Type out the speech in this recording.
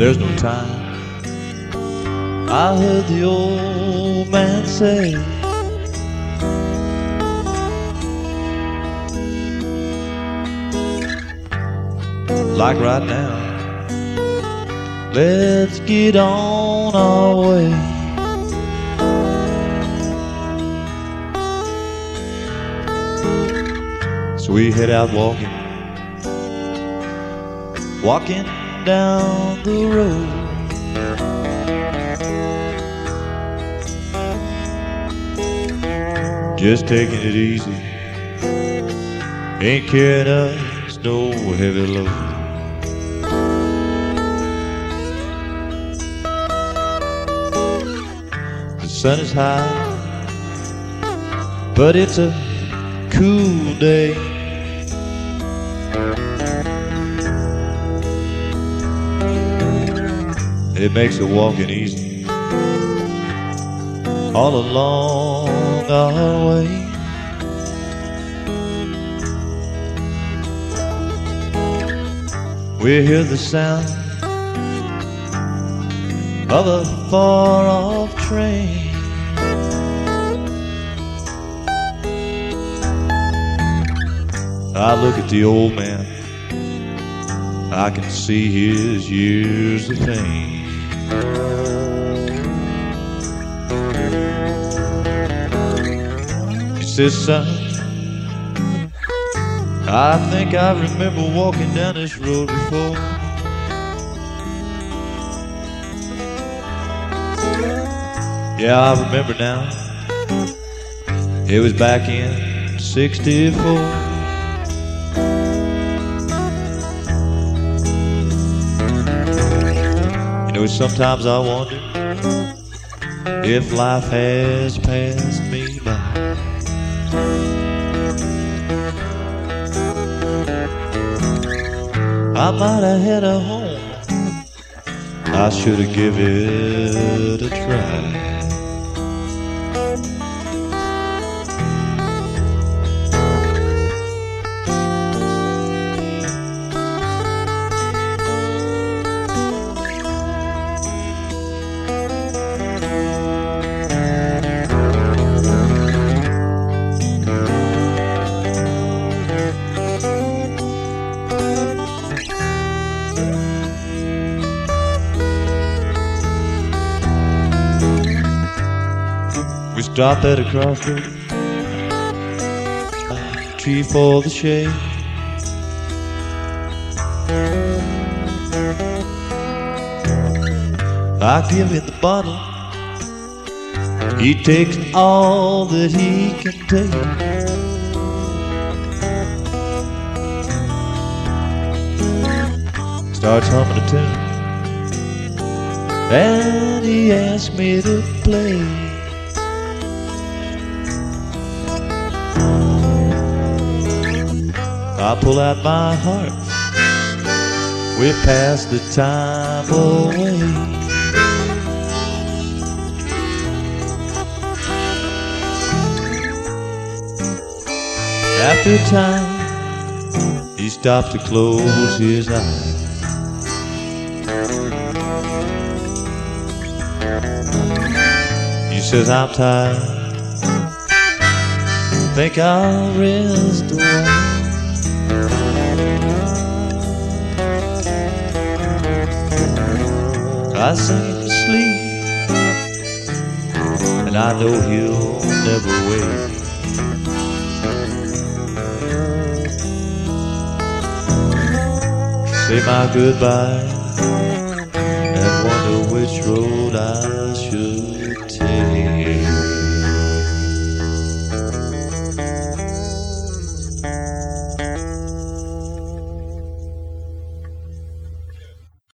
there's no time. I heard the old man say, like right now, let's get on our way. So we head out walking down the road. Just taking it easy, ain't carrying us no heavy load. The sun is high, but it's a cool day. It makes the walking easy all along our way. We hear the sound of a far-off train. I look at the old man, I can see his years of pain. He says, son, I think I remember walking down this road before. Yeah, I remember now. It was back in '64. Sometimes I wonder if life has passed me by. I might have had a home, I should have given it a try. We stopped at a crossroad, a tree for the shade. I give him the bottle, he takes all that he can take. Starts humming a tune, and he asks me to play. I pull out my harp, we pass the time away. After a time, he stops to close his eyes. He says, I'm tired, think I'll rest a while. I sing him to sleep, and I know he'll never wake. Say my goodbye and wonder which road I should take.